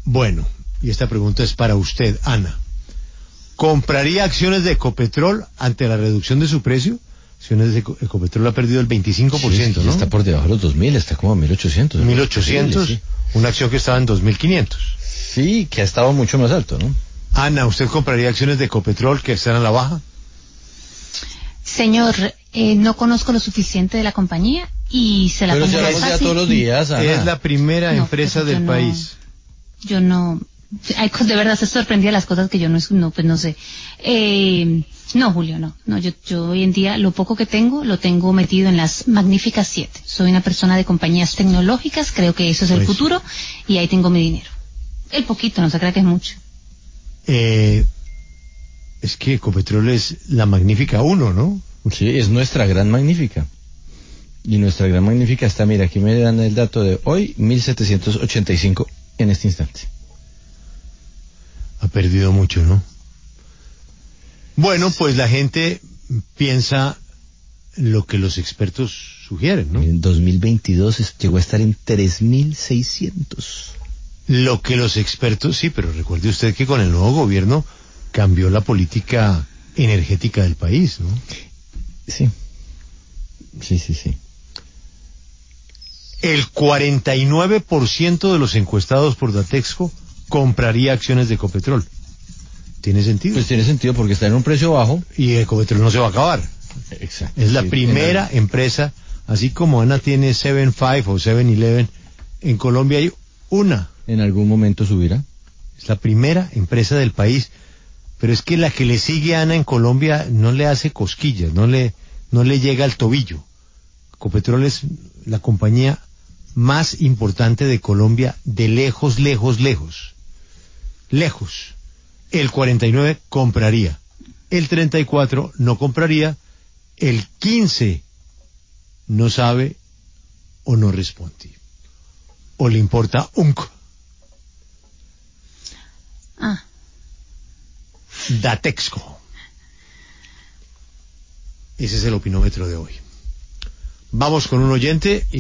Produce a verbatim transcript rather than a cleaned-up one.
Bueno, y esta pregunta es para usted, Ana. ¿Compraría acciones de Ecopetrol ante la reducción de su precio? Acciones de Eco- Ecopetrol ha perdido el veinticinco por ciento, sí, ¿no? está por debajo de los dos mil, está como a mil ochocientos. mil ochocientos, Sí. una acción que estaba en dos mil quinientos. Sí, que ha estado mucho más alto, ¿no? Ana, ¿usted compraría acciones de Ecopetrol que están a la baja? Señor, eh, no conozco lo suficiente de la compañía y se la Pero si pongo más hablamos ya fácil. todos los días, Ana. Es la primera No, empresa pero yo del no- país. Yo no, hay cos- de verdad se sorprendía las cosas que yo no, no pues no sé. Eh, no, Julio, no, no, yo, yo hoy en día lo poco que tengo lo tengo metido en las magníficas siete. Soy una persona de compañías tecnológicas, creo que eso es el Pues- futuro y ahí tengo mi dinero. El poquito, no se crea que es mucho. Eh, es que Ecopetrol es la magnífica uno, ¿no? Sí, es nuestra gran magnífica. Y nuestra gran magnífica está, mira, aquí me dan el dato de hoy, mil setecientos ochenta y cinco en este instante. Ha perdido mucho, ¿no? Bueno, pues la gente piensa lo que los expertos sugieren, ¿no? En dos mil veintidós es- llegó a estar en tres mil seiscientos. Lo que los expertos, sí, pero recuerde usted que con el nuevo gobierno cambió la política energética del país, ¿no? Sí. Sí, sí, sí. El cuarenta y nueve por ciento de los encuestados por Datexco compraría acciones de Ecopetrol. ¿Tiene sentido? Pues tiene sentido porque está en un precio bajo. Y Ecopetrol no se va a acabar. Exacto. Es la Sí, primera en empresa, así como Ana tiene siete cinco o siete eleven, en Colombia hay una. En algún momento subirá. Es la primera empresa del país. Pero es que la que le sigue a Ana en Colombia no le hace cosquillas, no le, no le llega al tobillo. Ecopetrol es la compañía más importante de Colombia de lejos, lejos, lejos. Lejos. El cuarenta y nueve compraría. El treinta y cuatro no compraría. El quince no sabe o no responde. O le importa un c- Ah. Datexco. Ese es el opinómetro de hoy. Vamos con un oyente y